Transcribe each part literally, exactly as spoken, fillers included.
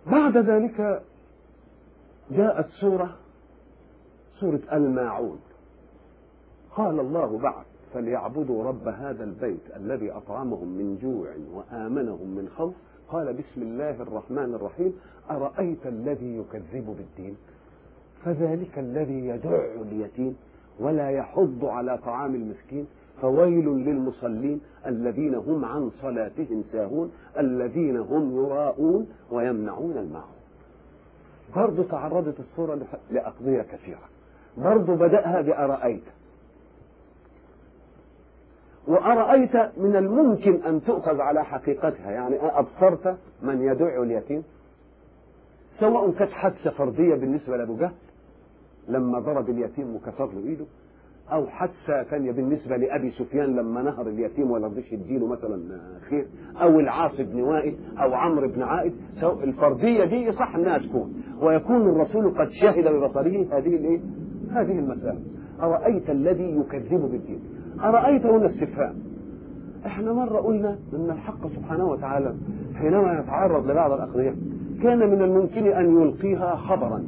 بعد ذلك جاءت سورة سورة الماعون. قال الله بعد: فليعبدوا رب هذا البيت الذي أطعمهم من جوع وآمنهم من خوف. قال: بسم الله الرحمن الرحيم. أرأيت الذي يكذب بالدين فذلك الذي يدع اليتيم ولا يحض على طعام المسكين فويل للمصلين الذين هم عن صلاتهم ساهون الذين هم يراءون ويمنعون الماعون. برضو تعرضت الصورة لأقضية كثيرة. برضو بدأها بأرأيت. وأرأيت من الممكن أن تؤخذ على حقيقتها، يعني أبصرت من يدع اليتيم، سواء كانت حادثة فردية بالنسبة لأبو جهل لما ضرب اليتيم وكسر له إيده، أو حادثة ثانية بالنسبة لأبي سفيان لما نهر اليتيم ولا رضيش يديله مثلا خير، أو العاص بن وائل أو عمرو بن عائد. الفردية دي صح أنها تكون، ويكون الرسول قد شهد ببصره هذه الإيه؟ هذه المسألة. أرأيت الذي يكذب بالدين. أرأيت هنا استفهام. احنا مرة قلنا أن الحق سبحانه وتعالى حينما يتعرض لبعض الأقضية كان من الممكن أن يلقيها خبرا،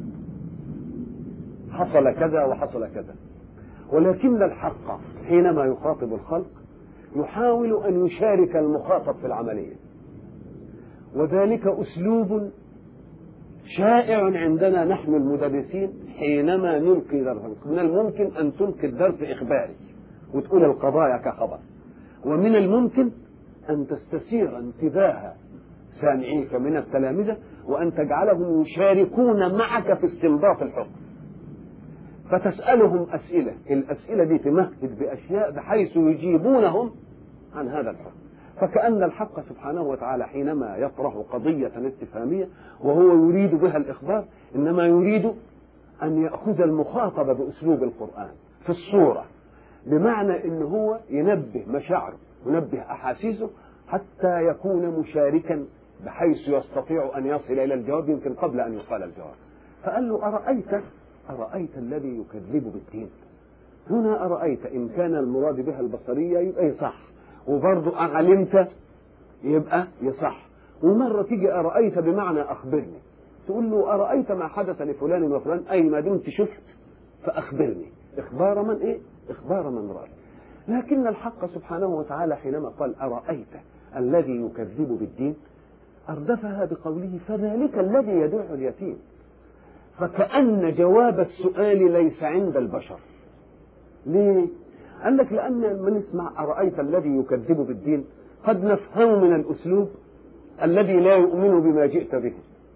حصل كذا وحصل كذا، ولكن الحق حينما يخاطب الخلق يحاول أن يشارك المخاطب في العملية، وذلك أسلوب شائع عندنا نحن المدرسين. حينما نلقي درسا من الممكن أن تلقي الدرس إخباري وتقول القضايا كخبر، ومن الممكن أن تستثير انتباه سامعيك من التلامذة وأن تجعلهم يشاركون معك في استنباط الحكم، فتسألهم أسئلة، الأسئلة دي تمهد بأشياء بحيث يجيبونهم عن هذا الحكم. فكأن الحق سبحانه وتعالى حينما يطرح قضية استفهامية وهو يريد بها الإخبار، إنما يريد أن يأخذ المخاطب بأسلوب القرآن في الصورة، بمعنى إن هو ينبه مشاعره ينبه أحاسيسه حتى يكون مشاركا بحيث يستطيع أن يصل إلى الجواب يمكن قبل أن يقال الجواب. فقال له: أرأيت أرأيت الذي يكذب بالدين. هنا أرأيت إن كان المراد بها البصرية يبقى يصح، وبرضه علمت يبقى يصح. ومرة تيجي أرأيت بمعنى أخبرني، تقول له: أرأيت ما حدث لفلان وفلان، أي ما دمت شفت فأخبرني. إخبار من إيه؟ إخبار من رأى. لكن الحق سبحانه وتعالى حينما قال: أرأيت الذي يكذب بالدين، أردفها بقوله: فذلك الذي يدع اليتيم. فكأن جواب السؤال ليس عند البشر. ليه؟ قال لك: لأن من يسمع أرأيت الذي يكذب بالدين قد نفهم من الأسلوب الذي لا يؤمن بما جئت به.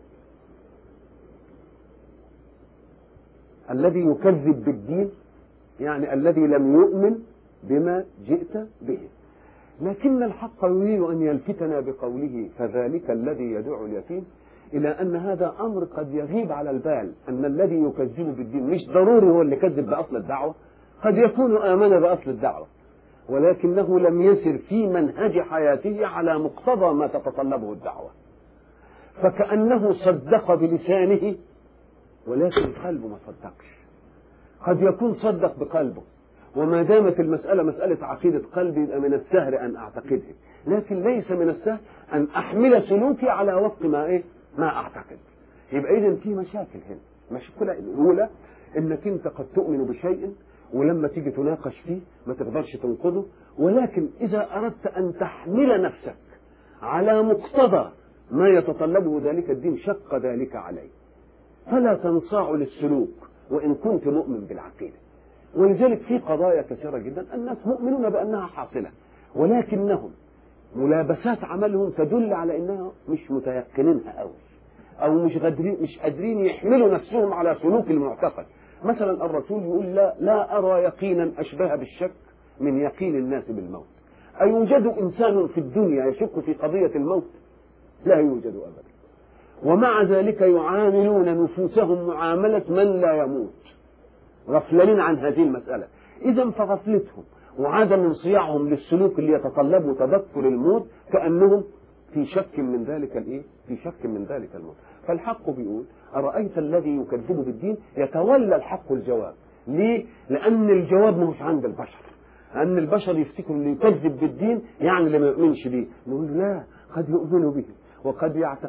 الذي يكذب بالدين يعني الذي لم يؤمن بما جئت به. لكن الحق يريد أن يلفتنا بقوله: فذلك الذي يدع اليتيم، إلى أن هذا أمر قد يغيب على البال، أن الذي يكذب بالدين مش ضروري هو اللي كذب بأصل الدعوة، قد يكون آمن بأصل الدعوة ولكنه لم يسر في منهج حياته على مقتضى ما تتطلبه الدعوة، فكأنه صدق بلسانه ولكن قلبه ما صدقش. قد يكون صدق بقلبه، وما دامت المسألة مسألة عقيدة قلبي يبقى من السهل أن أعتقده، لكن ليس من السهل أن أحمل سلوكي على وفق ما إيه ما أعتقد. يبقى إذن في مشاكل هنا. المشكلة الأولى إنك أنت قد تؤمن بشيء ولما تيجي تناقش فيه ما تقدرش تنقضه، ولكن إذا أردت أن تحمل نفسك على مقتضى ما يتطلبه ذلك الدين شق ذلك عليه، فلا تنصاع للسلوك وإن كنت مؤمن بالعقيدة. ولذلك في قضايا كثيرة جدا الناس مؤمنون بأنها حاصلة، ولكنهم ملابسات عملهم تدل على أنها مش متيقنينها أوي، أو مش قادرين مش قادرين يحملوا نفسهم على سلوك المعتقد. مثلا الرسول يقول: لا, لا أرى يقينا أشبه بالشك من يقين الناس بالموت. أيوجد إنسان في الدنيا يشك في قضية الموت؟ لا يوجد أبدا. ومع ذلك يعاملون نفوسهم معاملة من لا يموت، غفلين عن هذه المسألة. إذا فغفلتهم وعدم انصياعهم للسلوك اللي يتطلبه تذكر الموت كأنهم في شك من ذلك الإيه؟ في شك من ذلك الموت. فالحق بيقول: أرأيت الذي يكذب بالدين. يتولى الحق الجواب. ليه؟ لأن الجواب مش عند البشر، لأن البشر يفتكروا اللي يكذب بالدين يعني اللي ما يؤمنش به. نقول لا، قد يؤمنوا به وقد يعتقد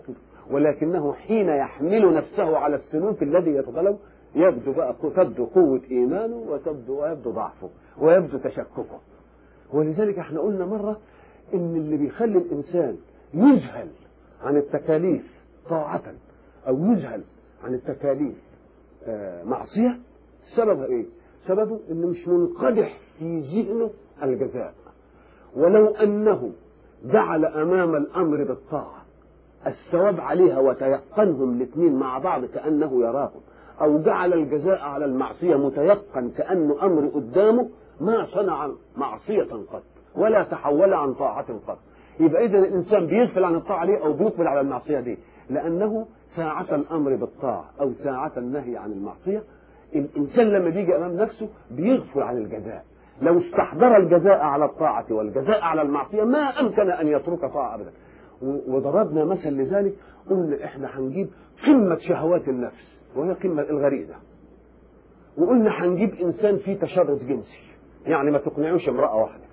ولكنه حين يحمل نفسه على السلوك الذي يقبله يبدو بقى تبدو قوة إيمانه وتبدو ويبدو ضعفه ويبدو تشككه. ولذلك احنا قلنا مرة إن اللي بيخلي الإنسان يذهل عن التكاليف طاعة أو يذهل عن التكاليف آه معصية، سببها إيه؟ سببه إنه مش منقدح في ذهنه الجزاء. ولو أنه جعل أمام الأمر بالطاعة الثواب عليها وتيقنهم الاثنين مع بعض كأنه يراهم، أو جعل الجزاء على المعصية متيقن كأنه أمر قدامه، ما صنع معصية قط ولا تحول عن طاعة قط. يبقى إذا الإنسان بيغفل عن الطاعة ليه أو بيقبل على المعصية دي؟ لأنه ساعة الأمر بالطاعة أو ساعة النهي عن المعصية الإنسان لما بيجي أمام نفسه بيغفل عن الجزاء. لو استحضر الجزاء على الطاعة والجزاء على المعصية ما أمكن أن يترك طاعة أبدا. وضربنا مثل لذلك، قلنا إحنا هنجيب قمة شهوات النفس وهي قمة الغريزة، وقلنا هنجيب إنسان فيه تشرد جنسي يعني ما تقنعوش امرأة واحدة،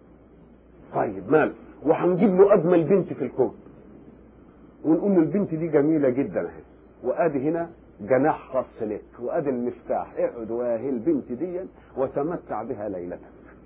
طيب ماله، وهنجيب له أجمل بنت في الكون ونقول له البنت دي جميلة جدا اهي، وادي هنا جناح خاص لك وادي المفتاح، اقعد واهي البنت دي وتمتع بها ليلتك،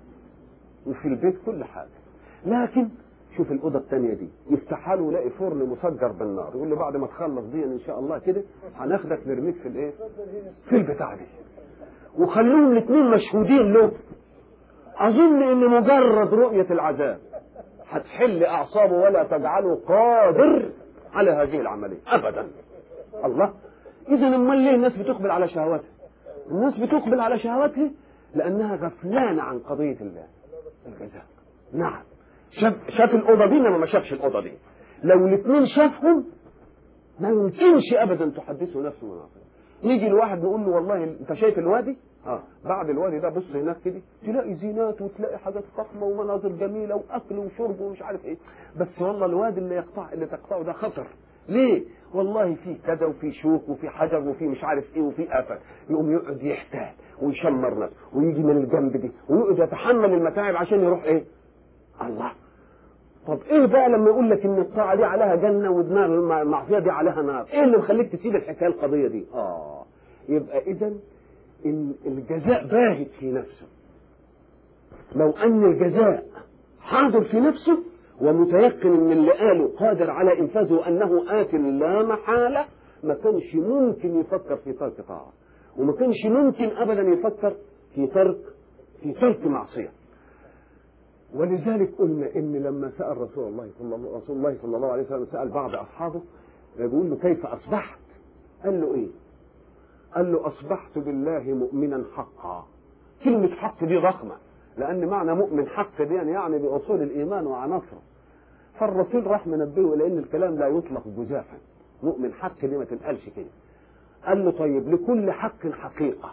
وفي البيت كل حاجة. لكن شوف الأوضة الثانية دي يفتحها له يلاقي فرن مسجر بالنار، يقول له بعد ما تخلص دي إن شاء الله كده هناخدك نرميك في الإيه؟ في البتاع دي. وخلوهم الاثنين مشهودين له. أظن إن مجرد رؤية العذاب هتحل أعصابه ولا تجعله قادر على هذه العملية أبدا. الله، إذا أمال ليه الناس بتقبل على شهواتها؟ الناس بتقبل على شهواتها لأنها غفلانة عن قضية الله الجزاء. نعم، شاف شاف الأوضة دي إنما ما شافش الأوضة دي. لو الاثنين شافهم ما يمكنش أبدا تحدثه نفسه من عصره. يجي الواحد نقول له والله أنت شايف الوادي؟ آه بعد الوادي ده بص هناك كده تلاقي زينات وتلاقي حاجات فخمة ومناظر جميلة وأكل وشرب ومش عارف إيه، بس والله الوادي اللي يقطع اللي تقطعه ده خطر. ليه؟ والله في كذا وفي شوك وفي حجر وفي مش عارف ايه وفي آفة. يقوم يقعد يحتال ويشمر نفسه ويجي من الجنب دي ويقعد يتحمل المتاعب عشان يروح ايه؟ الله. طب ايه بقى لما يقول لك ان الطاعة دي عليها جنة والنار المعصية دي عليها نار؟ ايه اللي مخليك تسيب الحكاية القضية دي؟ اه يبقى اذا ان الجزاء باهت في نفسه. لو ان الجزاء حاضر في نفسه ومتيقن ان اللي قاله قادر على انفاذه وانه آت لا محالة، ما كانش ممكن يفكر في ترك طاعة، وما كانش ممكن ابدا يفكر في ترك في ترك معصية. ولذلك قلنا ان لما سأل رسول الله صلى الله رسول الله صلى الله عليه وسلم سأل بعض اصحابه يقول له كيف اصبحت؟ قال له ايه؟ قال له اصبحت بالله مؤمنا حقا. كلمة حق دي ضخمة، لان معنى مؤمن حق دي يعني باصول الايمان وعناصره. فالرسول راح منبهه الى ان الكلام لا يطلق جزافا، مؤمن حق دي ما تنقالش كده. قال له طيب لكل حق حقيقة،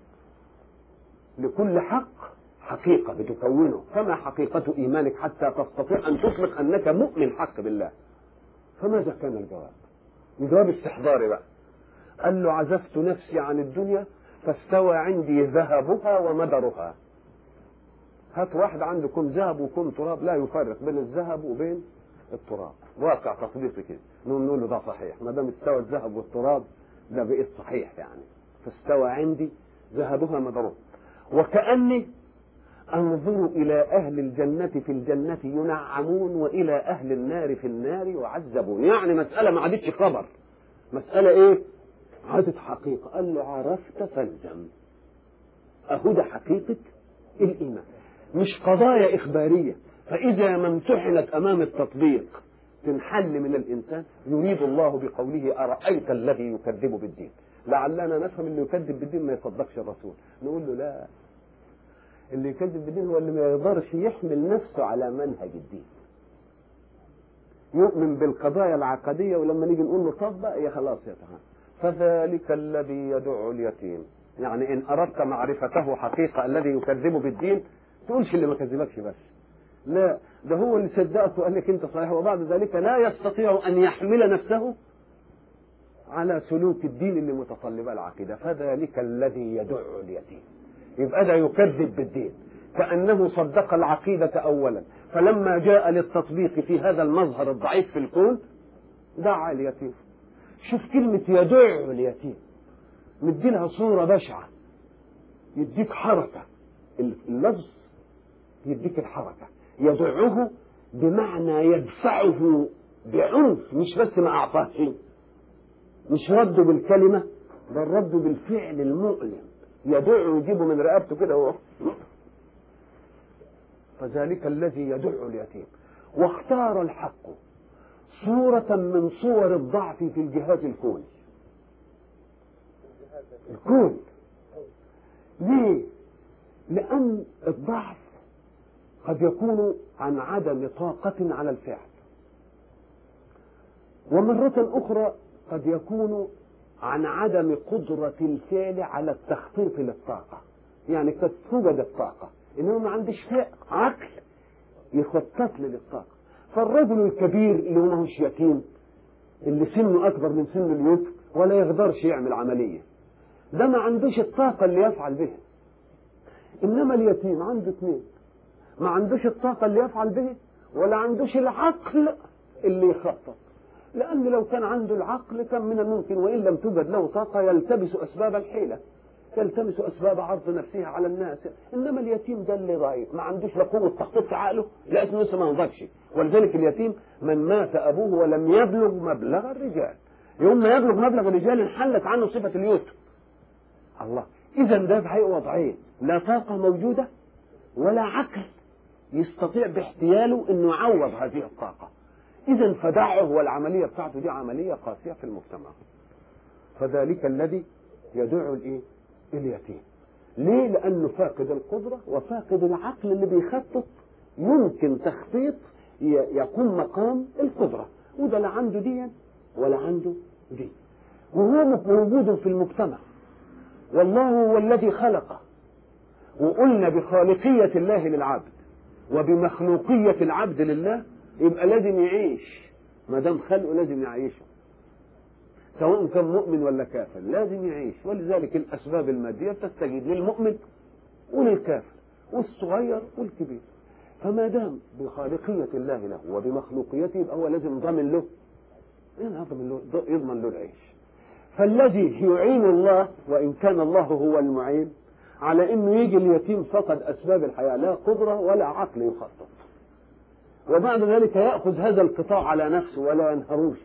لكل حق حقيقة بتكونه، فما حقيقة إيمانك حتى تستطيع أن تطلق أنك مؤمن حق بالله؟ فماذا كان الجواب؟ الجواب استحضاري بقى. قال له عزفت نفسي عن الدنيا فاستوى عندي ذهبها ومدرها. هات واحد عنده كم ذهب وكم تراب لا يفرق بين الذهب وبين التراب، واقع تطبيقي كده نقول له ده صحيح، ما دام استوى الذهب والتراب ده بقيت صحيح يعني. فاستوى عندي ذهبها مدرها وكأني أنظر إلى أهل الجنة في الجنة ينعمون وإلى أهل النار في النار يعذبون. يعني مسألة ما عادتش خبر، مسألة إيه؟ عادت حقيقة. قال له عرفت فالزم. أهدى حقيقة الإيمان، مش قضايا إخبارية. فإذا ما امتحنت أمام التطبيق تنحل من الإنسان. يريد الله بقوله أرأيت الذي يكذب بالدين. لعلنا نفهم اللي يكذب بالدين ما يصدقش الرسول، نقول له لا، اللي يكذب بالدين هو اللي ما يقدرش يحمل نفسه على منهج الدين، يؤمن بالقضايا العقدية، ولما نيجي نقول له طبق يا خلاص يا تمام. فذلك الذي يدع اليتيم، يعني إن أردت معرفته حقيقة الذي يكذب بالدين تقولش اللي ما كذبكش بس، لا، ده هو اللي صدقته وقال لك أنت صحيح، وبعد ذلك لا يستطيع أن يحمل نفسه على سلوك الدين اللي متطلبه العقيدة. فذلك الذي يدع اليتيم، يبقى ده يكذب بالدين كأنه صدق العقيدة أولا، فلما جاء للتطبيق في هذا المظهر الضعيف في الكون دعا اليتيم. شوف كلمة يدع اليتيم مديلها صورة بشعة، يديك حركة، اللفظ يديك الحركة. يدعه بمعنى يدفعه بعنف، مش بس ما أعطاه شيء، مش رده بالكلمة، بل رده بالفعل المؤلم. يدعه يجيبه من رقبته كده هو. فذلك الذي يدع اليتيم. واختار الحق صورة من صور الضعف في الجهاز الكوني. الكون ليه؟ لأن الضعف قد يكون عن عدم طاقة على الفعل، ومرة أخرى قد يكون عن عدم قدرة الفعل على التخطيط للطاقة. يعني قد توجد الطاقة إنه ما عندش عقل يخطط لي للطاقة. فالرجل الكبير اللي هو ماهوش يتيم، اللي سنه أكبر من سن اليتيم ولا يقدرش يعمل عملية، ده ما عندوش الطاقة اللي يفعل بها. إنما اليتيم عنده اثنين، ما عندوش الطاقة اللي يفعل به ولا عندوش العقل اللي يخطط. لأن لو كان عنده العقل كان من الممكن وإن لم توجد له طاقة يلتبس أسباب الحيلة، يلتمس أسباب عرض نفسه على الناس. إنما اليتيم ده اللي ضعيف، ما عندوش لا قوة تخطيط في عقله، لا اسمه لسه ما نضجش. ولذلك اليتيم من مات أبوه ولم يبلغ مبلغ الرجال، يوم ما يبلغ مبلغ الرجال انحلت عنه صفة اليتيم. الله، إذا ده بحقيقة وضعين، لا طاقة موجودة ولا عقل يستطيع باحتياله إنه يعوض هذه الطاقة. إذا فدعه والعملية بتاعته دي عملية قاسية في المجتمع. فذلك الذي يدع الإيه؟ اليتيم. ليه؟ لأنه فاقد القدرة وفاقد العقل اللي بيخطط يمكن تخطيط يقوم مقام القدرة، وده لا عنده دي ولا عنده دي، وهو موجود في المجتمع. والله هو الذي خلقه، وقلنا بخالقية الله للعبد وبمخلوقية العبد لله، يبقى لازم يعيش. ما دام خلقه لازم يعيشه، سواء كان مؤمن ولا كافر لازم يعيش. ولذلك الأسباب المادية تستجيب للمؤمن وللكافر والصغير والكبير. فما دام بخالقية الله له وبمخلوقيته يبقى هو لازم ضامن له، يضمن له يضمن له العيش. فالذي يعين الله، وإن كان الله هو المعين، على إنه يجي اليتيم فقد أسباب الحياة، لا قدرة ولا عقل يخطط، وبعد ذلك يأخذ هذا القطاع على نفسه ولا ينهروش،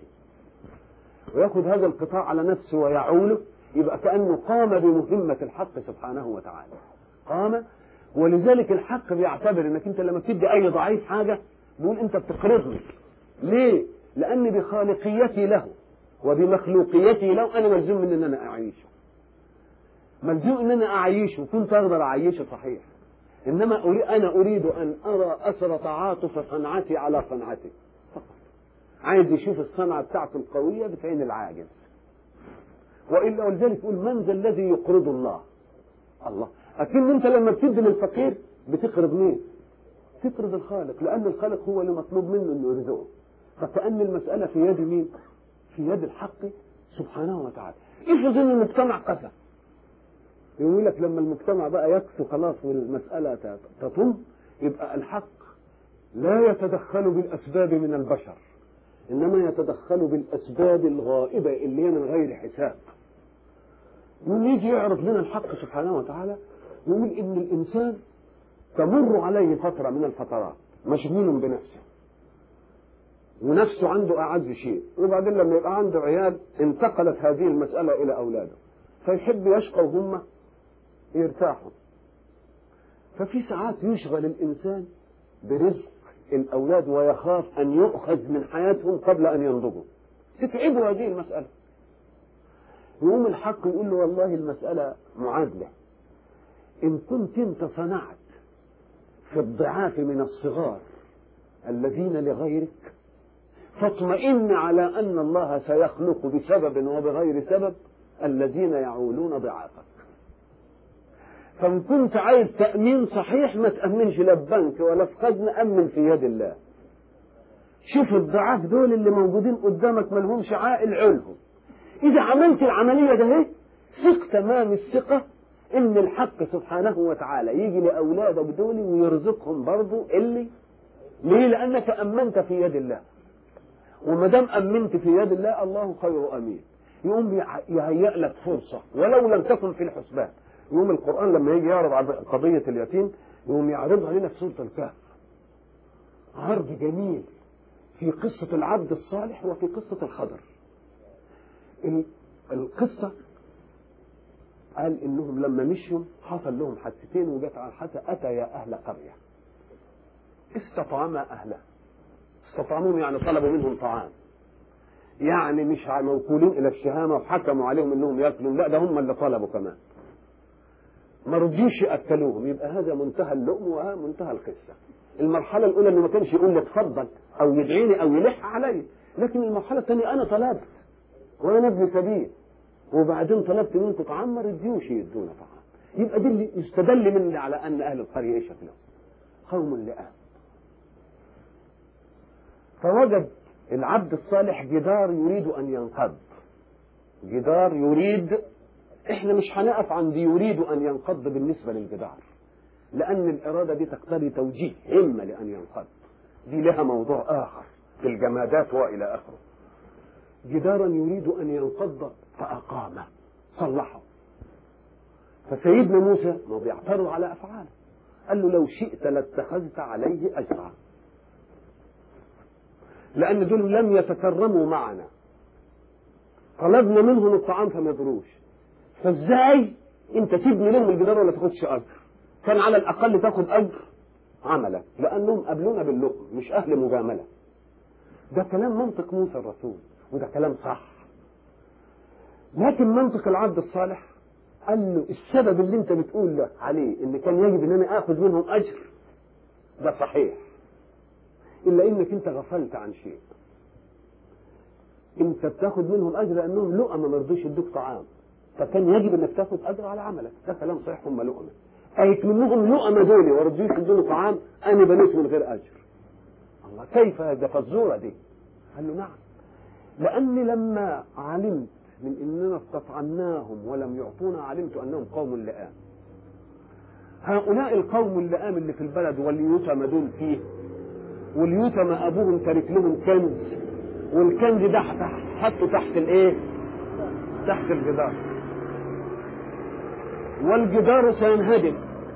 ويأخذ هذا القطاع على نفسه ويعوله، يبقى كأنه قام بمهمة الحق سبحانه وتعالى. قام. ولذلك الحق بيعتبر انك انت لما تدي اي ضعيف حاجة بيقول انت بتقرضني. ليه؟ لان بخالقيتي له وبمخلوقيتي له انا ملزوم ان انا اعيشه، ملزوم ان انا اعيشه، وكنت اقدر اعيشه صحيح. انما انا اريد ان ارى اثر تعاطف صنعتي على صنعتي فقط. عايز يشوف الصنعة بتاعته القوية بتعين العاجز. وإلا ولذلك يقول من ذا الذي يقرض الله؟ الله. أكن أنت لما بتدي للفقير بتقرض مين؟ تقرض الخالق، لأن الخالق هو اللي مطلوب منه إنه يرزقه. فكأن المسألة في يد مين؟ في يد الحق سبحانه وتعالى. افرض إن المجتمع قسى، يقول لك لما المجتمع بقى يكسو خلاص والمسألة تطم، يبقى الحق لا يتدخل بالأسباب من البشر، إنما يتدخل بالأسباب الغائبة اللي هي من غير حساب. يقول يجي يعرض لنا الحق سبحانه وتعالى، يقول إن الإنسان تمر عليه فترة من الفترات مشغول بنفسه، ونفسه عنده أعز شيء، وبعدين لما يبقى عنده عيال انتقلت هذه المسألة إلى أولاده، فيحب يشقى وهم يرتاحوا. ففي ساعات يشغل الإنسان برزق الأولاد ويخاف أن يؤخذ من حياتهم قبل أن ينضجوا، تتعبوا هذه المسألة. يقوم الحق يقول له والله المسألة معادلة، إن كنت أنت صنعت في الضعاف من الصغار الذين لغيرك، فاطمئن على أن الله سيخلق بسبب وبغير سبب الذين يعولون ضعافك. فإن كنت عايز تأمين صحيح ما تأمنش لا ببنك ولا في خزنة، أمن في يد الله. شوف الضعاف دول اللي موجودين قدامك ما لهمش عائل علهم، إذا عملت العملية ده هي ثق تمام الثقة إن الحق سبحانه وتعالى يجي لأولادك دول ويرزقهم برضو اللي ليه؟ لأنك أمنت في يد الله. وما دام امنت في يد الله، الله خير امين. يقوم يهيئ لك فرصه ولو لم تكن في الحسبان. يقوم القران لما يجي يعرض عن قضيه اليتيم يقوم يعرضها لنا في سوره الكهف، عرض جميل في قصه العبد الصالح وفي قصه الخضر. القصه قال انهم لما مشوا حصل لهم حادثتين، وجت على الحادثه اتيا اهل قريه استطعما اهلها. استطعموهم يعني طلبوا منهم طعام، يعني مش موكولين الى الشهامه وحكموا عليهم انهم ياكلوا، لا ده هم اللي طلبوا كمان، ما رضيوش ياكلوهم. يبقى هذا منتهى اللؤم ومنتهى القصه. المرحله الاولى انه ما كانش يقول لي اتفضل او يدعيني او يلح علي، لكن المرحله الثانيه انا طلبت وانا ابن سبيل، وبعدين طلبت منكم طعام ما رضيوش يدونا طعام. يبقى دي اللي يستدل مني على ان اهل القريه ايش شكلهم؟ قوم لئام. فوجد العبد الصالح جدار يريد ان ينقض، جدار يريد، احنا مش هنقف عند يريد ان ينقض بالنسبه للجدار، لان الاراده دي تقتضي توجيه همه لان ينقض، دي لها موضوع اخر في الجمادات والى اخره. جدارا يريد ان ينقض فاقامه، صلحه. فسيدنا موسى ما بيعترض على افعاله، قال له لو شئت لاتخذت عليه اجرا، لان دول لم يتكرموا معنا، طلبنا منهم الطعام فما يدروش، فازاي انت تبني لهم الجدار ولا تاخدش اجر؟ كان على الاقل تاخد اجر عملك، لانهم قابلونا باللقم مش اهل مجامله. ده كلام منطق موسى الرسول، وده كلام صح. لكن منطق العبد الصالح قال له السبب اللي انت بتقول له عليه ان كان يجب ان انا اخذ منهم اجر ده صحيح، الا انك انت غفلت عن شيء. انت بتاخذ منهم اجر لانهم لقمه ما رضوش يدوك طعام، فكان يجب انك تاخذ اجر على عملك. ده كلام صحيح، هم لقمه، قالت منهم لقمه دول وما رضوش يدوني طعام، انا بنيت من غير اجر. الله، كيف ده فالزوره دي؟ قال له نعم، لاني لما علمت من اننا استطعمناهم ولم يعطونا علمت انهم قوم لئام. هؤلاء القوم اللئام اللي في البلد واليتامى دول فيه، واليتامى ابوهم ترك لهم كنز، والكنز ده حطه تحت الايه؟ تحت الجدار، والجدار سينهدم.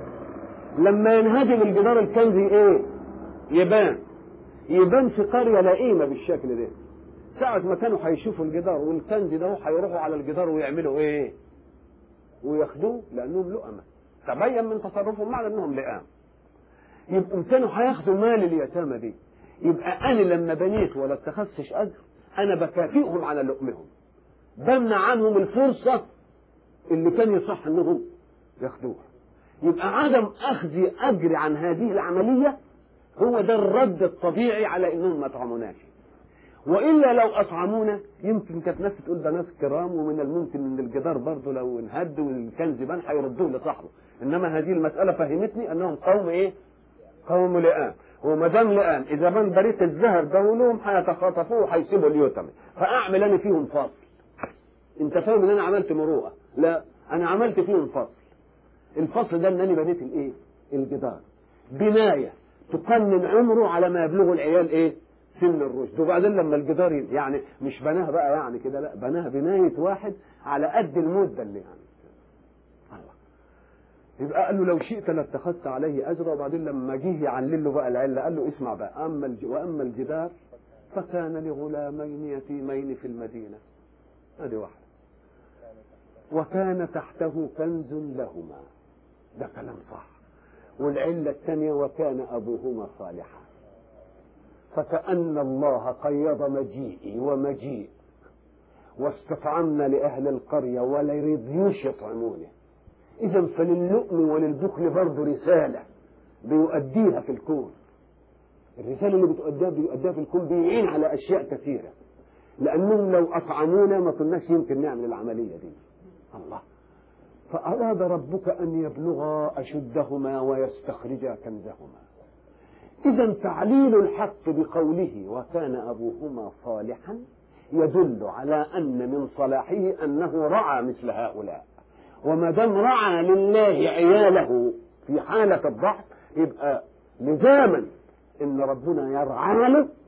لما ينهدم الجدار الكنز ايه؟ يبان يبان في قريه لئيمه بالشكل ده. ساعة ما كانوا هيشوفوا الجدار والكنز ده هيروحوا على الجدار ويعملوا ايه؟ وياخدوه، لانهم لؤمه. تبين من تصرفهم معنى انهم لئام. يبقوا كانوا هياخدوا مال اليتامى دي. يبقى انا لما بنيت ولا اتخذتش اجر انا بكافئهم على لؤمهم، بمنع عنهم الفرصه اللي كان يصح انهم ياخدوها. يبقى عدم اخذ اجر عن هذه العمليه هو ده الرد الطبيعي على انهم ما طعموناش. والا لو اطعمونا يمكن كانت ناس تقول ده ناس كرام، ومن الممكن ان الجدار برضه لو انهد والكنز بان هيردوه لصاحبه. انما هذه المساله فهمتني انهم قوم ايه؟ قوم لئام. وما دام لئام اذا بان بريت الزهر ده لهم هيتخاطفوه وهيسيبوا اليتامى، فاعمل انا فيهم فصل. انت فاهم ان انا عملت مروءه؟ لا، انا عملت فيهم فصل. الفصل ده ان انا بنيت الايه؟ الجدار، بنايه تقنن عمره على ما يبلغه العيال ايه؟ سن الرشد. وبعدين لما الجدار يعني مش بناها بقى يعني كده، لا، بناها بنايه واحد على قد المده اللي يعني الله. يبقى قال له لو شئت لاتخذت عليه اجرا. وبعدين لما جه يعلل له بقى العله قال له اسمع بقى، اما الج... واما الجدار فكان لغلامين يتيمين في المدينه، ادي واحده، وكان تحته كنز لهما، ده كلام صح. والعله الثانيه وكان ابوهما صالحا. فكأن الله قيض مجيئي ومجيء واستطعمنا لأهل القرية ولا يريدوش يطعمونه. إذا فلللؤم وللبخل برضه رسالة بيؤديها في الكون. الرسالة اللي بتؤديها بيؤديها في الكون بيعين على أشياء كثيرة، لأنهم لو أطعمونا ما كناش يمكن نعمل العملية دي. الله. فأراد ربك أن يبلغا أشدهما ويستخرجا كنزهما. إذا تعليل الحق بقوله وكان أبوهما صالحا يدل على أن من صلاحه أنه رعى مثل هؤلاء. وما دام رعى لله عياله في حالة الضعف يبقى لزاما إن ربنا يرعى له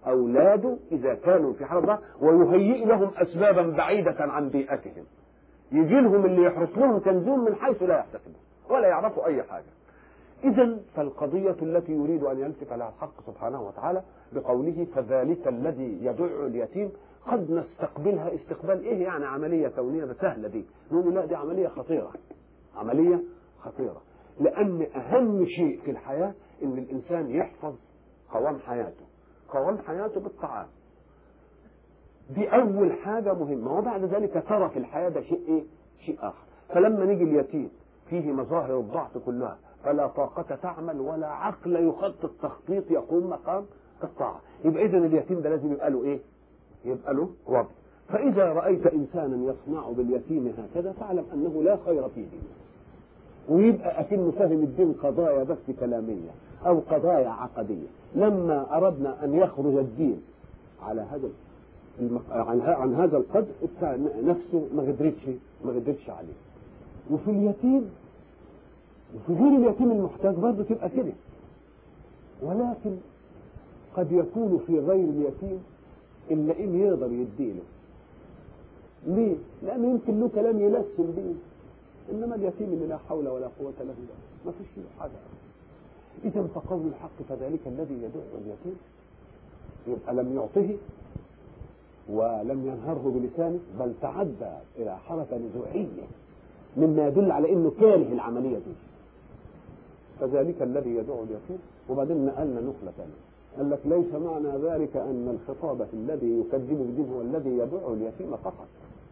أولاده إذا كانوا في حالة ضعف، ويهيئ لهم أسبابا بعيدة عن بيئتهم، يجي لهم اللي يحرس لهم كنزهم من حيث لا يحتسبون ولا يعرفوا أي حاجة. إذن فالقضية التي يريد أن يلتف لها الحق سبحانه وتعالى بقوله فذلك الذي يدع اليتيم، قد نستقبلها استقبال إيه يعني عملية كونية سهلة دي، نقول لا دي عملية خطيرة، عملية خطيرة، لأن أهم شيء في الحياة إن الإنسان يحفظ قوام حياته، قوام حياته بالطعام، دي أول حاجة مهمة. وبعد ذلك ترى في الحياة ده شيء إيه؟ شيء آخر. فلما نيجي اليتيم فيه مظاهر الضعف كلها، فلا طاقة تعمل ولا عقل يخطط تخطيط يقوم مقام الطاعة، يبقى إذن اليتيم ده لازم يبقى له إيه؟ يبقى له وضع. فإذا رأيت إنسانا يصنع باليتيم هكذا فاعلم أنه لا خير فيه، ويبقى أكنه فهم الدين قضايا بس كلامية أو قضايا عقدية. لما أردنا أن يخرج الدين على هذا عن هذا القدر نفسه ما قدرتش ما قدرتش عليه. وفي اليتيم وفي غير اليتيم المحتاج برضه تبقى كده، ولكن قد يكون في غير اليتيم اللئيم يقدر يديله. ليه؟ لأنه يمكن له كلام يلسن به، إنما اليتيم اللي لا حول ولا قوة له ده ما فيش له حاجة. إذا فقول الحق فذلك الذي يدع اليتيم، يبقى لم يعطه ولم ينهره بلسانه، بل تعدى إلى حركة نزوعية مما يدل على إنه كاره العملية دي. فذلك الذي يدع اليتيم. وبعدين نقلنا نقلة ثانية، قال لك ليس معنى ذلك أن الخطاب الذي يكذب بالدين هو الذي يدع اليتيم فقط،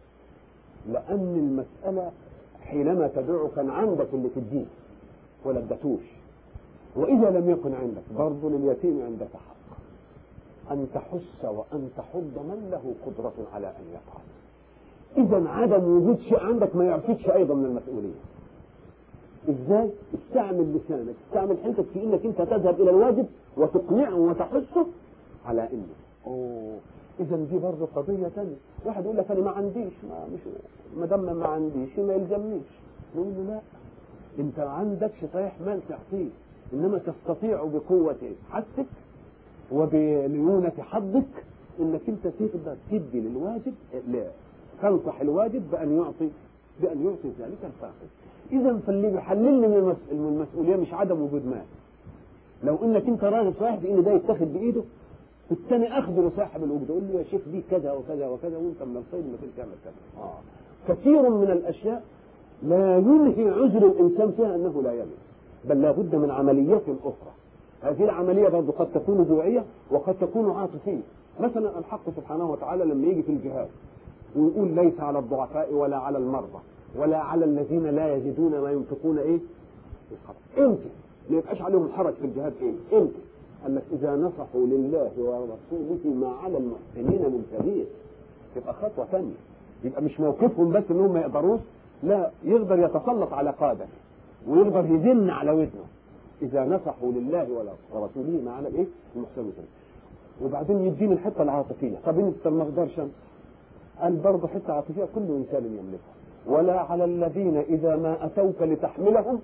لأن المسألة حينما تدعو كان عندك اللي في الدين ولا ادتوش، وإذا لم يكن عندك برضه لليتيم عندك حق أن تحس وأن تحض من له قدرة على أن يفعل. إذا عدم وجود شيء عندك ما يعفيكش أيضا من المسؤولية. إزاي؟ استعمل لسانك، استعمل حيلتك في إنك أنت تذهب إلى الواجب وتقنعه وتحثه على إنه أوه. إذا دي برضه قضية ثانية. واحد يقول لك أنا ما عنديش، ما مش ما دام ما عنديش ما يلزمنيش، نقول له لا، أنت عندكش صحيح مال تعطيه، إنما تستطيع بقوة حثك وبليونة حظك إنك أنت تقدر تدي للواجب، تنصح الواجب بأن يعطي بأن يعطي ذلك الفاقد. إذا فاللي بيحللني من المسؤولية مش عدم وجود مال. لو إنك أنت راجل صاحب بإن ده يتخذ بإيده، الثاني أخذ لصاحب الوجود يقول له يا شيخ دي كذا وكذا وكذا وأنت من الخير ما كنت تعمل كذا. آه. كثير من الأشياء لا ينهي عذر الإنسان فيها أنه لا يملك، بل لا بد من عمليات أخرى. هذه العملية برضه قد تكون جوعية وقد تكون عاطفية. مثلا الحق سبحانه وتعالى لما يجي في الجهاد ويقول ليس على الضعفاء ولا على المرضى ولا على الذين لا يجدون ما ينفقون ايه امتى ما يبقاش عليهم حرج في الجهاد ايه امتى؟ قال لك اذا نصحوا لله ورسوله ما على المحسنين من سبيل، تبقى خطوه ثانيه. يبقى مش موقفهم بس انهم ما يقدروش، لا، يقدر يتسلط على قاده ويقدر يزن على ودنه اذا نصحوا لله ورسوله ما على الايه المحسنين. وبعدين يديني الحته العاطفيه. طب انت ما اقدرش، قال برضه حته عاطفيه كل انسان يملكها. ولا على الذين إذا ما أتوك لتحملهم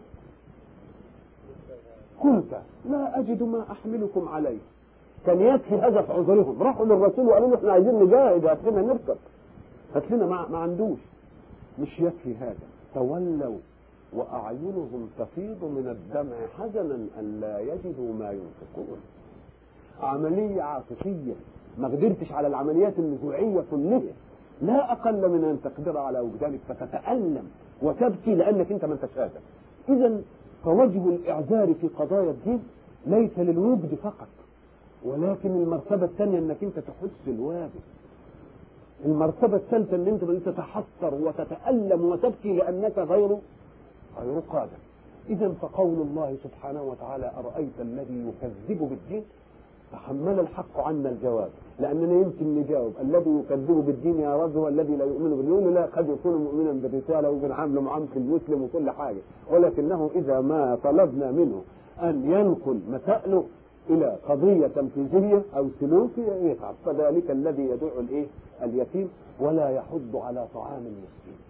قلت لا أجد ما أحملكم عليه. كان يكفي هذا في عذرهم، راحوا للرسول وقالوا له احنا عايزين نجاهد، هات لنا نركب، هات لنا ما, ما عندوش. مش يكفي هذا، تولوا وأعينهم تفيض من الدمع حزنا أن لا يجدوا ما ينفقون. عملية عاطفية، ما قدرتش على العمليات النزوعية كلها، لا أقل من أن تقدر على وجدانك فتتألم وتبكي لأنك أنت ما أنتش قادر. إذا فوجه الإعذار في قضايا الدين ليس للوجد فقط، ولكن المرتبة الثانية أنك أنت تحس الواجب. المرتبة الثالثة أن أنت تتحسر وتتألم وتبكي لأنك غير غير قادر. إذا فقول الله سبحانه وتعالى أرأيت الذي يكذب بالدين، تحمل الحق عنا الجواب، لأننا يمكن نجاوب الذي يكذب بالدين يا رجل هو الذي لا يؤمن بالدين. لا، قد يكون مؤمنا بالرسالة وبنعامله معاملة المسلم وكل حاجة، ولكنه إذا ما طلبنا منه أن ينقل مسائله إلى قضية تنفيذية أو سلوكية يتعب. فذلك الذي يدعو الإيه اليتيم ولا يحض على طعام المسكين.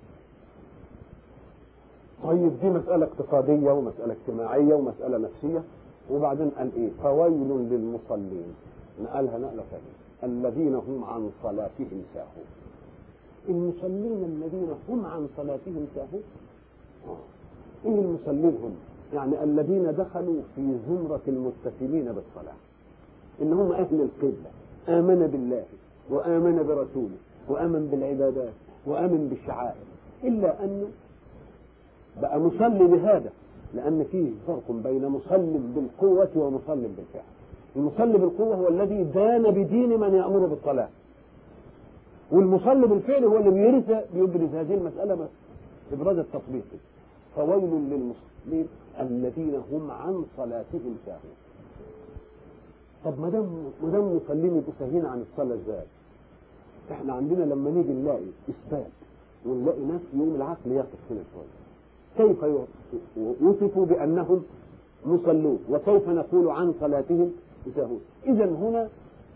طيب دي مسألة اقتصادية ومسألة اجتماعية ومسألة نفسية. وبعدين قال ايه؟ فويل للمصلين. نقلها نقلة ثانية، الذين هم عن صلاتهم ساهون. المصلين الذين هم عن صلاتهم ساهون. إيه المصلين هم؟ يعني الذين دخلوا في زمرة المتصلين بالصلاة، إن هم أهل القبلة، آمن بالله وآمن برسوله وآمن بالعبادات وآمن بالشعائر، إلا أنه بقى مصلي بهذا، لأن فيه فرق بين مصل بالقوة ومصل بالفعل. المصلي بالقوة هو الذي دان بدين من يأمر بالصلاة، والمصلي بالفعل هو اللي بيرث بيبرز هذه المسألة إبراز التطبيقي. فويل للمصلين الذين هم عن صلاتهم ساهون. طب ما دام ما دام المصلين يبقوا ساهين عن الصلاة ازاي؟ احنا عندنا لما نيجي نلاقي اثبات ونلاقي ناس يوم العقل يقف هنا شويه، كيف يوصفوا بانهم مصلون وكيف نقول عن صلاتهم ساهون؟ اذا هنا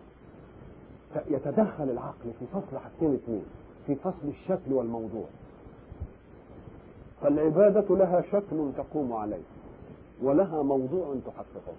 يتدخل العقل في فصل حاجتين اثنين، في فصل الشكل والموضوع. فالعبادة لها شكل تقوم عليه ولها موضوع تحققه.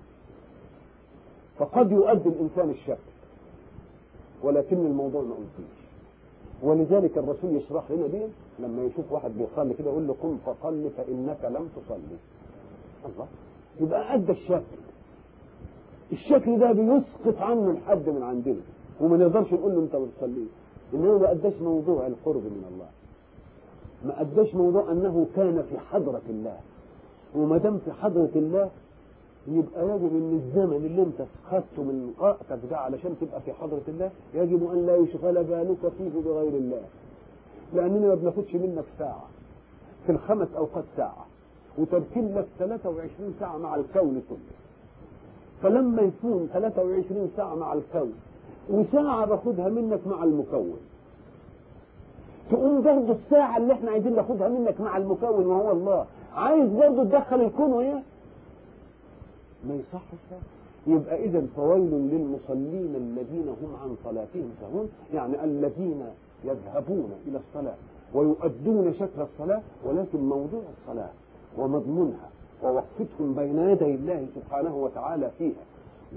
فقد يؤدي الإنسان الشكل ولكن الموضوع ما أديش، ولذلك الرسول يشرح لنا دي لما يشوف واحد بيصلي كده يقول له قم فصل فإنك لم تصلي. الله، يبقى أدى الشكل. الشكل ده بيسقط عنه الحد من عندنا وما نقدرش نقول له أنت ما بتصليش، إنه ما أداش موضوع القرب من الله، ما أداش موضوع أنه كان في حضرة الله. وما دام في حضرة الله يبقى يجب ان الزمن اللي انت خدته من وقتك ده علشان تبقى في حضرة الله يجب ان لا يشغل بالك فيه بغير الله، لاننا ما بناخدش منك ساعة في الخمس اوقات ساعة وتركين لك ثلاثة وعشرين ساعة مع الكون كله. فلما يكون ثلاثة وعشرين ساعة مع الكون وساعة باخدها منك مع المكون، تقوم برضه الساعة اللي احنا عايزين ناخدها منك مع المكون وهو الله عايز برضه تدخل الكون وياه، ما يصحش. يبقى إذن فويل للمصلين الذين هم عن صلاتهم ساهون، يعني الذين يذهبون إلى الصلاة ويؤدون شكل الصلاة ولكن موضوع الصلاة ومضمونها ووقفتهم بين يدي الله سبحانه وتعالى فيها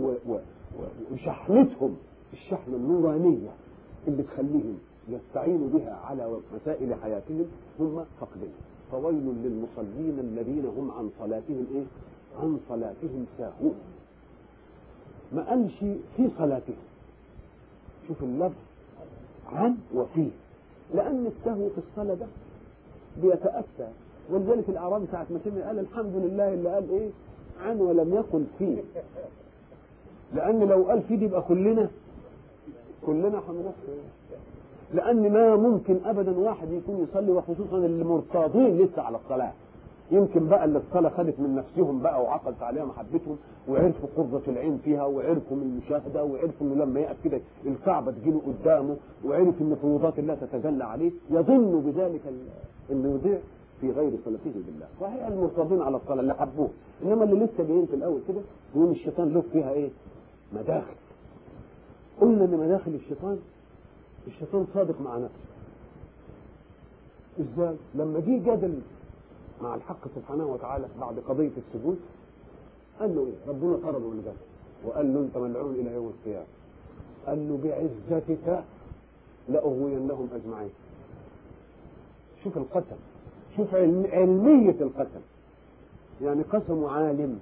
وشحنتهم الشحنة النورانية اللي تخليهم يستعينوا بها على مسائل حياتهم هم فقدين. فويل للمصلين الذين هم عن صلاتهم إيه؟ عن صلاتهم ساهون. ما قالش في صلاتهم، شوف اللفظ عن وفيه، لأن السهو في الصلاة ده بيتأثر. ولذلك الأعرابي ساعة ما سمع قال الحمد لله اللي قال إيه عن ولم يقل فيه، لأن لو قال فيه يبقى كلنا كلنا هنروح، لأن ما ممكن أبدا واحد يكون يصلي وخصوصا المرتاضين لسه على الصلاة، يمكن بقى اللي الصلاة خدت من نفسهم بقى وعقدت عليها محبتهم وعرفوا قرة العين فيها وعرفوا من المشاهدة وعرفوا انه لما يقف كده الكعبة تجيله قدامه وعرف ان فيوضات الله تتجلى عليه، يظن بذلك انه يضيع في غير صلاته بالله. صحيح المرتضين على الصلاة اللي حبوه، انما اللي لسه جايين في الاول كده يقول الشيطان له فيها ايه؟ مداخل. قلنا ان مداخل الشيطان، الشيطان صادق مع نفسه. ازاي؟ لما جه جدل مع الحق سبحانه وتعالى بعد قضية السجود قال له ايه؟ ربنا طرده من الجنة وقال له انت ملعون الى يوم القيامة. قال له بعزتك لأغوينهم اجمعين. شوف القسم، شوف علمية القسم، يعني قسم عالم.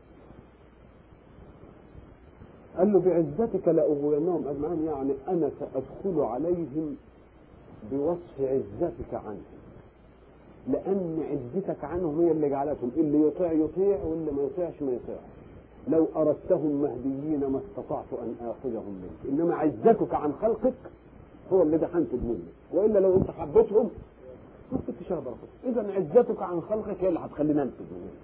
قال له بعزتك لأغوينهم اجمعين، يعني انا سأدخل عليهم بوصف عزتك عنهم، لأن عزتك عنهم هي اللي جعلتهم اللي يطيع يطيع واللي ما يطيعش ما يطيع. لو أردتهم مهديين ما استطعت أن آخذهم منك، إنما عزتك عن خلقك هو اللي دحنت منك، وإلا لو أنت حبيتهم ما كنتش أقدر أخذهم. إذا عزتك عن خلقك هي اللي هتخلينا أنفذ منك.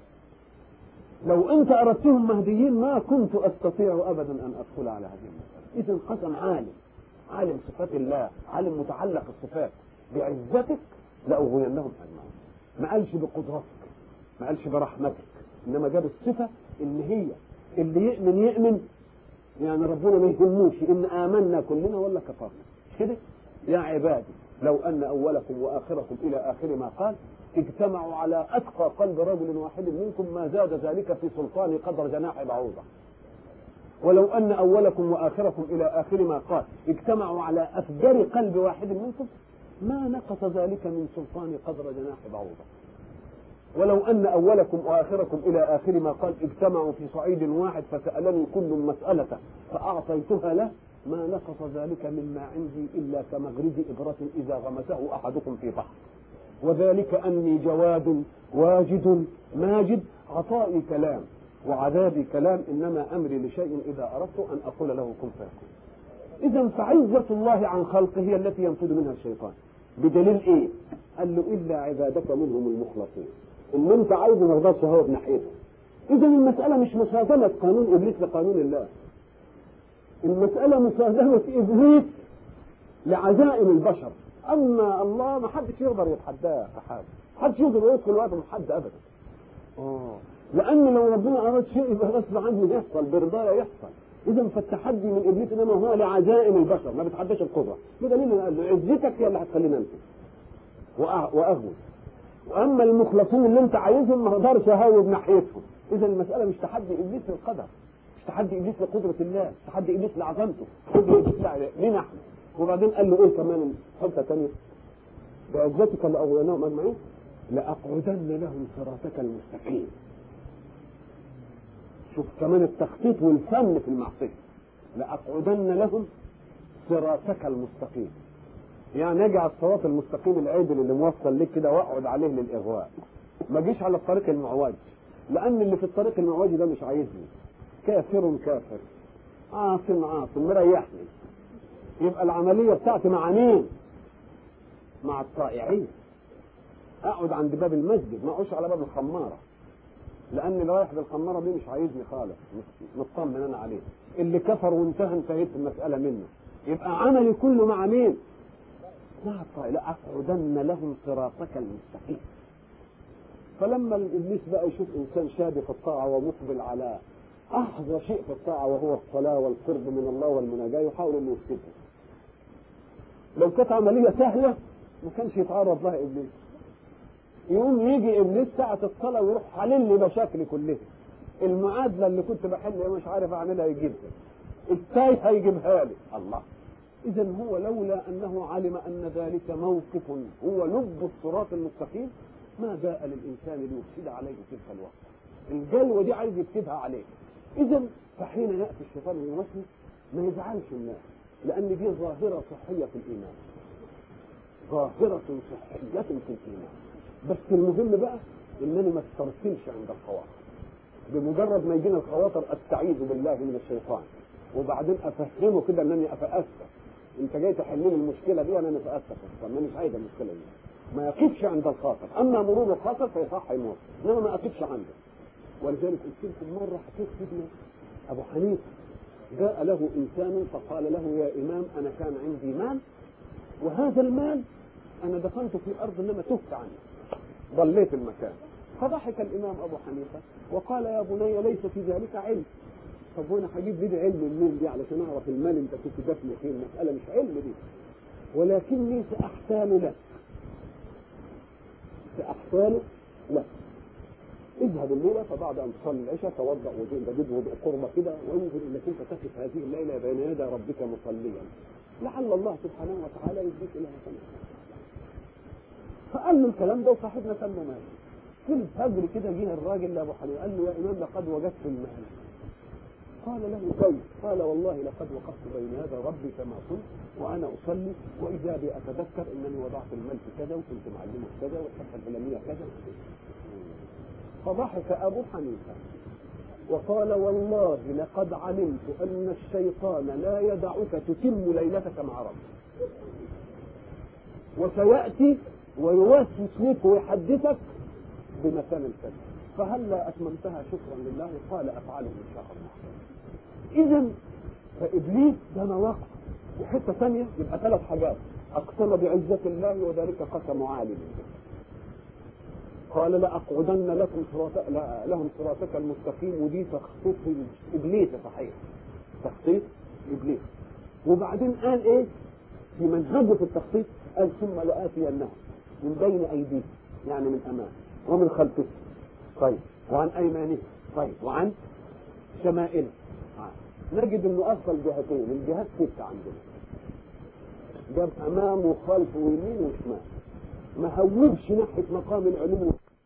لو أنت أردتهم مهديين ما كنت أستطيع أبدا أن أدخل على هذه المسألة. إذا قسم عالم، عالم صفات الله، عالم متعلق الصفات. بعزتك لأغوينهم أجمعين. ما قالش بقدرتك، ما قالش برحمتك، إنما جاب الصفة اللي هي اللي يؤمن يؤمن، يعني ربنا ما يهموش إن آمنا كلنا ولا كفرنا. مش كده؟ يا عبادي لو أن أولكم وآخركم إلى آخر ما قال اجتمعوا على أتقى قلب رجل واحد منكم ما زاد ذلك في سلطان قدر جناح بعوضة. ولو أن أولكم وآخركم إلى آخر ما قال اجتمعوا على أفجر قلب واحد منكم ما نقص ذلك من سلطان قدر جناح بعوضة. ولو أن أولكم وآخركم إلى آخر ما قال اجتمعوا في صعيد واحد فسألني كل مسألة فأعطيتها له ما نقص ذلك مما عندي إلا كمغرز إبرة إذا غمسه أحدكم في بحر، وذلك أني جواد واجد ماجد، عطائي كلام وعذابي كلام، إنما أمري لشيء إذا أردت أن أقول له كن فيكون. إذا فعزة الله عن خلقه هي التي ينفذ منها الشيطان. بدليل إيه؟ قال له إلا عبادك منهم المخلصين، إن أنت عايز ما رضاش هو بناحيته. إذا المسألة مش مصادمة قانون إبليس لقانون الله، المسألة مصادمة إبليس لعزائم البشر. أما الله ما حدش يقدر يتحداه أحد، ما حدش يقدر يدخل وقت من حد أبدا. آه لأن لو ربنا أراد شيء يبقى غصب عنه يحصل، برضاه يحصل. إذا فالتحدي من إبليس إنما هو لعزائم البشر، ما بتحداش القدرة. بدليل قال له عزتك هي اللي هتخلينا ننفذ وأهون، وأما المخلصين اللي أنت عايزهم ما اقدرش أهوب ناحيتهم. إذا المسألة مش تحدي إبليس للقدر، مش تحدي إبليس لقدرة الله، مش تحدي إبليس لعظمته، تحدي إبليس لنا إحنا. وبعدين قال له إيه كمان حتة ثانية؟ بعزتك لأغويناهم أجمعين لأقعدن لهم صراطك المستقيم. شوف كمان التخطيط والفن في المعصية، لأقعدن لهم صراطك المستقيم، يعني اجي على الصراط المستقيم العدل اللي موصل لك كده واقعد عليه للإغواء، ما جيش على الطريق المعوج، لأن اللي في الطريق المعوج ده مش عايزني، كافر كافر عاصم عاصم مريحني. يبقى العملية بتاعتي مع مين؟ مع الطائعين. اقعد عند باب المسجد، ما اقعدش على باب الخمارة، لأن اللي رايح بالخمارة دي مش عايزني خالص، مطمن أنا عليه. اللي كفر وانتهى انتهيت المسألة منه. يبقى عملي كله مع مين؟ مع الطائع. لأقعدن لهم صراطك المستقيم. فلما الإبليس بقى يشوف إنسان شاب في الطاعة ومقبل على أحظى شيء في الطاعة وهو الصلاة والقرب من الله والمناجاة، يحاول أن يفسدها. لو كانت عملية سهلة ما كانش يتعرض لها إبليس. يقوم يجي إبليس ساعة الصلاة ويروح حلل لي مشاكلي كلها. المعادلة اللي كنت بحل مش عارف أعملها يجيبها، التاي هيجيبها لي الله. إذا هو لولا أنه علم أن ذلك موقف هو لب الصراط المستقيم ما جاء للإنسان ليفسد عليه تلك الوقت. الجلوة دي عايز يفسدها عليه. إذا فحين يأتي الشيطان ويوسوس ما يزعلش الناس، لأن دي ظاهرة صحية في الإيمان، ظاهرة صحية في الإيمان. بس المهم بقى إنني ما استرسلش عند الخواطر. بمجرد ما يجينا الخواطر أستعيذ بالله من الشيطان، وبعدين أفهمه كده أنني أتأسف. أنت جاي تحل لي المشكلة دي وأنا أتأسف، أنا مش عايز المشكلة دي. ما يقفش عند الخاطر، أما مرور الخاطر فيصح يموت، إنما ما أقفش عنده. ولذلك قلت لكم مرة حكيت سيدنا أبو حنيفة جاء له إنسان فقال له يا إمام أنا كان عندي مال، وهذا المال أنا دفنته في أرض إنما تهت عنه، ضليت المكان. فضحك الإمام أبو حنيفة وقال يا بني ليس في ذلك علم. طب وانا هجيب لي علم منين دي علشان اعرف المال انت كنت دفنه فين؟ المسألة مش علم دي، ولكني سأحتال لك، سأحتال لك. اذهب الليلة فبعد أن تصلي العشاء توضأ وجد وضوء قربة كده، وانظر انك انت تقف هذه الليلة بين يدي ربك مصليا، لعل الله سبحانه وتعالى يهديك إلى حسنة. فقال له الكلام ده وصاحبنا كان مال. في الفجر كده جه الراجل لأبو حنيفة قال له يا إمام لقد وجدت المال. قال له كيف؟ قال والله لقد وقفت بين يدي ربي كما كنت وأنا أصلي وإذا بي أتذكر أنني وضعت المال في كذا وكنت معلمه كذا والحصة الفلانية كذا. فضحك أبو حنيفة وقال والله لقد علمت أن الشيطان لا يدعك تتم ليلتك مع ربك، وسيأتي ويوسوس لك ويحدثك بمكان الكذب، فهلا أتممتها شكرا لله؟ قال أفعله إن شاء الله. إذا فإبليس ده مواقف. وحتة ثانية يبقى ثلاث حاجات: أقسم بعزة الله وذلك قسم عالم، قال لأقعدن لكم صراط لهم صراطك المستقيم، ودي تخطيط إبليس صحيح، تخطيط إبليس. وبعدين قال إيه في منهجه في التخطيط؟ قال ثم لآتينهم من بين أيديهم، يعني من أمام، ومن خلفه، طيب، وعن أيمانه، طيب، وعن شمائله. نجد انه افضل جهتين، الجهات ستة عندنا، جاب امام وخلف ويمين وشمال، ما هوبش ناحيه مقام العلوم